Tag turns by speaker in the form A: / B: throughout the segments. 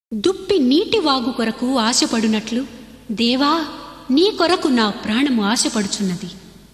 A: దుప్పి నీటి వాగు కొరకు ఆశపడునట్లు దేవా నీ కొరకు నా ప్రాణము ఆశపడుచున్నది.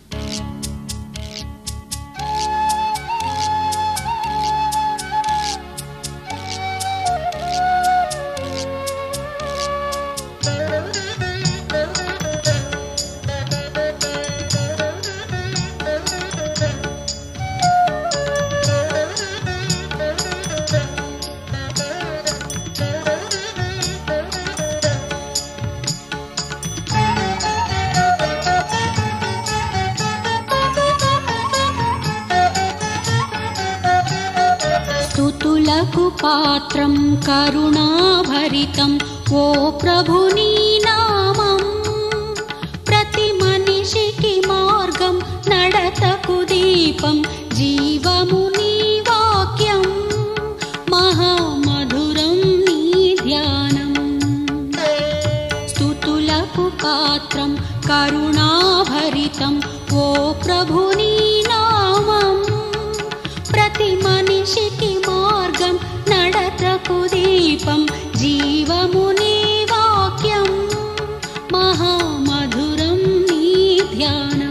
A: స్తుతులకు పాత్రం కరుణాభరితం ఓ ప్రభు నీ నామం. ప్రతి మనిషికి మార్గం నడతకు దీపం జీవము నీ వాక్యం మహామధురం నీ ధ్యానం. స్తుతులకు పాత్రం కరుణాభరితం ఓ ప్రభు నీ నామం. ప్రతి మనిషికి మార్గం నడతకు దీపం జీవము నీ వాక్యం మహామధురం నీ ధ్యానం.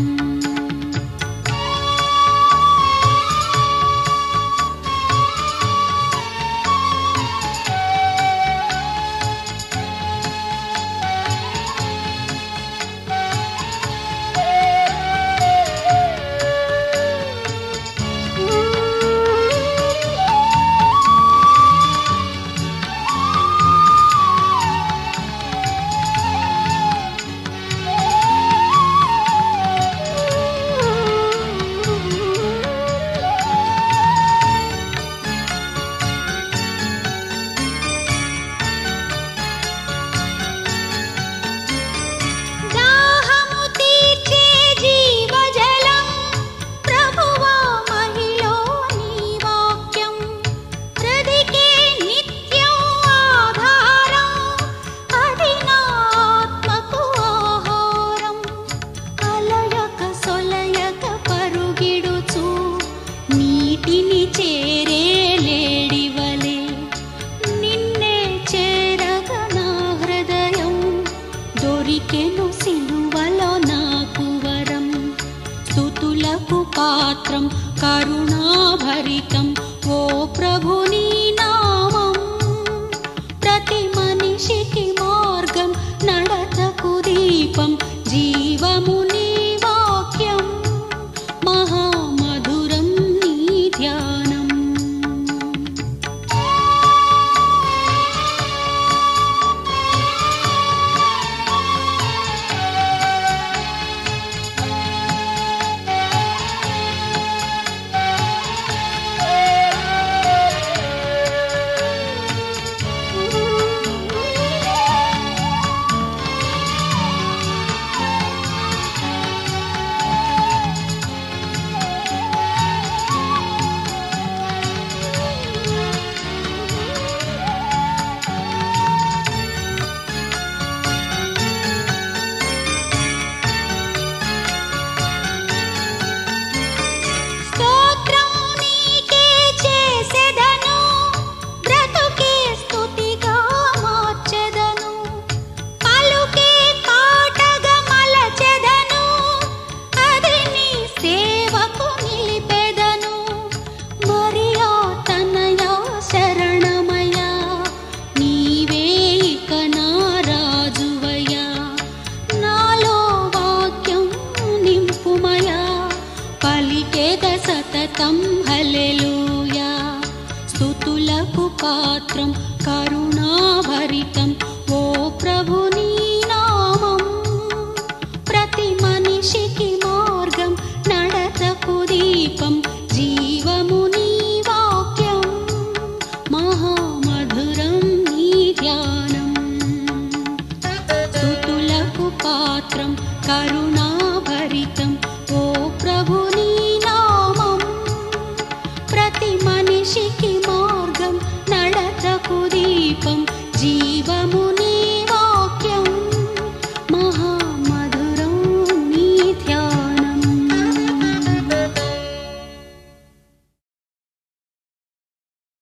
A: దొరికెను సిలువలో నాకు వరం. స్తుతులకు పాత్రం కరుణాభరితం ఓ ప్రభు నీ నామం. ప్రతి మనిషికి మార్గం నడతకు దీపం జీవము నీ వాక్యం మహామధురం నీ ధ్యానం. సతతం హల్లెలూయా. స్తుతులకు పాత్రం కరుణాభరితం ఓ ప్రభు నీ నామం. ప్రతి మనిషికి మార్గం నడతకు దీపం జీవము నీ వాక్యం మహా